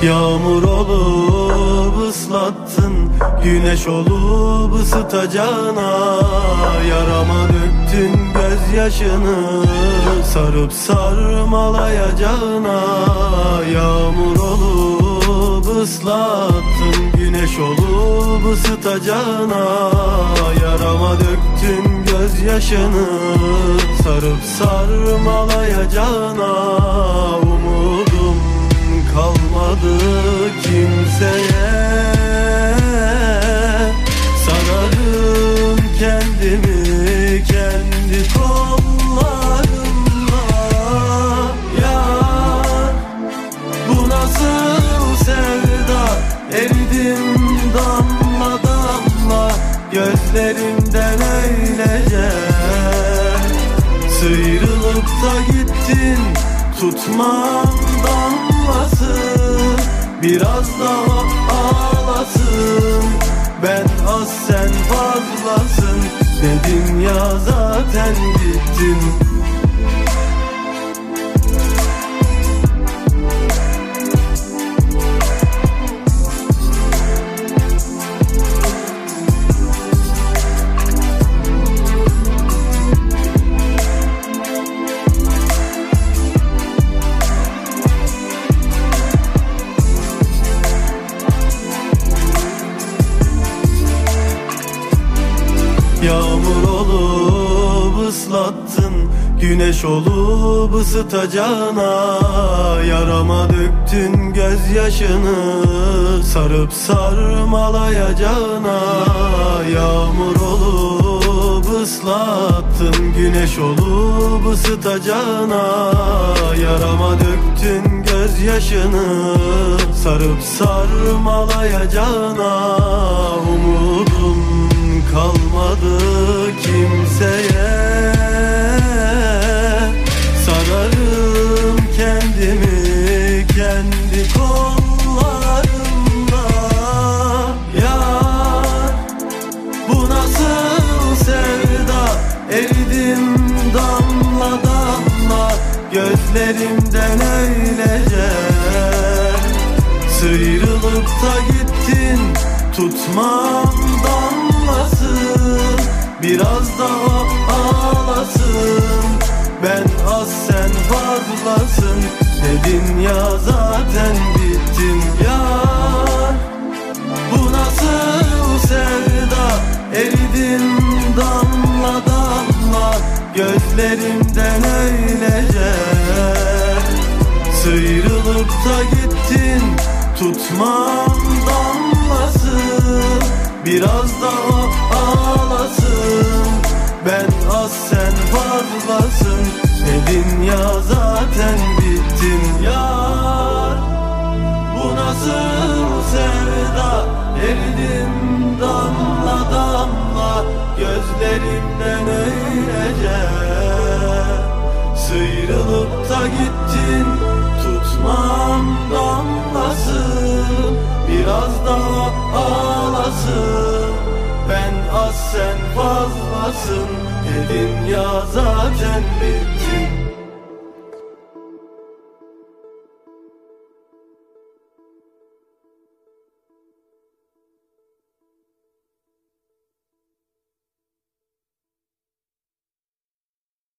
Yağmur olup ıslattın, güneş olup ısıtacağına. Yarama döktün gözyaşını, sarıp sarmalayacağına. Yağmur olup ıslattın, güneş olup ısıtacağına. Yarama döktün gözyaşını, sarıp sarmalayacağına. Umudum kalmadı kimseye, sararım kendimi kendi kollarımla. Yar, bu nasıl sevda, eridim damla damla gözlerimden öylece. Sıyrılıp da gittin, tutmam damlası, biraz daha ağlasın. Ben az sen fazlasın dedin ya, zaten gittin. Yağmur olup ıslattın, güneş olup ısıtacağına. Yarama döktün gözyaşını, sarıp sarmalayacağına. Yağmur olup ıslattın, güneş olup ısıtacağına. Yarama döktün gözyaşını, sarıp sarmalayacağına. Umudum kalmadı kimseye, sararım kendimi kendi kollarımla. Yar, bu nasıl sevda, eridim damla damla gözlerimden öylece. Sıyrılıp da gittin, tutmam damlası, biraz daha ağlasın. Ben az sen fazlasın dedin ya, zaten bittin. Yar, bu nasıl sevda, eridim damla damla gözlerimden öylece. Sıyrılıp da gittin, tutmam damlası, biraz daha ağlasın. Ben az sen fazlasın dedin ya, zaten bittin. Yar, bu nasıl sevda, eridim damla damla gözlerimden öylece. Sıyrılıp da gittin, tutmam damlası, biraz daha ağlasın. Ben az sen fazlasın dedin ya, zaten bittin.